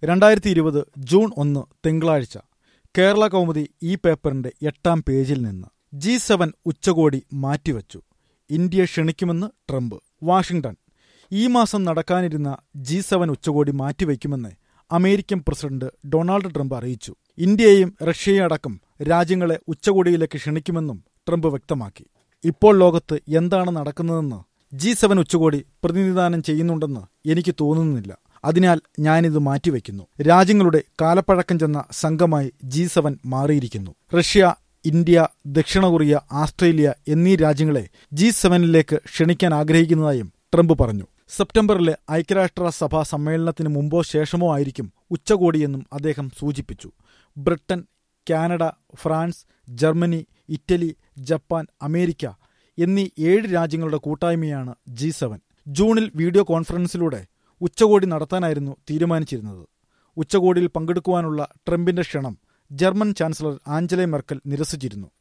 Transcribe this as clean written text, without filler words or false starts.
2020 June 1 തിങ്കളാഴ്ച കേരള കൗമുദി ഈ പേപ്പറിന്റെ 8-ാം പേജിൽ നിന്ന് G7 ഉച്ചകോടി മാറ്റിവച്ചു. ഇന്ത്യയെ ക്ഷണിക്കുമെന്ന് ട്രംപ്. വാഷിംഗ്ടൺ. ഈ മാസം നടക്കാനിരുന്ന G7 ഉച്ചകോടി മാറ്റിവെക്കുമെന്ന് അമേരിക്കൻ പ്രസിഡന്റ് ഡൊണാൾഡ് ട്രംപ് അറിയിച്ചു. ഇന്ത്യയെയും റഷ്യയും അടക്കം രാജ്യങ്ങളെ ഉച്ചകോടിയിലേക്ക് ക്ഷണിക്കുമെന്നും ട്രംപ് വ്യക്തമാക്കി. ഇപ്പോൾ ലോകത്ത് എന്താണ് നടക്കുന്നതെന്ന് G7 ഉച്ചകോടി പ്രതിനിധാനം ചെയ്യുന്നുണ്ടെന്ന് എനിക്ക് തോന്നുന്നില്ല. അതിനാൽ ഞാനിത് മാറ്റിവെക്കുന്നു. രാജ്യങ്ങളുടെ കാലപ്പഴക്കം ചെന്ന സംഘമായി G7 മാറിയിരിക്കുന്നു. റഷ്യ, ഇന്ത്യ, ദക്ഷിണ കൊറിയ, ഓസ്ട്രേലിയ എന്നീ രാജ്യങ്ങളെ G7ലേക്ക് ക്ഷണിക്കാൻ ആഗ്രഹിക്കുന്നതായും ട്രംപ് പറഞ്ഞു. സെപ്റ്റംബറിലെ ഐക്യരാഷ്ട്രസഭാ സമ്മേളനത്തിന് മുമ്പോ ശേഷമോ ആയിരിക്കും ഉച്ചകോടിയെന്നും അദ്ദേഹം സൂചിപ്പിച്ചു. Britain, Canada, France, Germany, Italy, Japan, America എന്നീ 7 രാജ്യങ്ങളുടെ കൂട്ടായ്മയാണ് G7. ജൂണിൽ വീഡിയോ കോൺഫറൻസിലൂടെ ഉച്ചകോടി നടത്താനായിരുന്നു തീരുമാനിച്ചിരുന്നത്. ഉച്ചകോടിയിൽ പങ്കെടുക്കുവാനുള്ള ട്രംപിന്റെ ക്ഷണം ജർമ്മൻ ചാൻസലർ ആഞ്ചല മെർക്കൽ നിരസിച്ചിരുന്നു.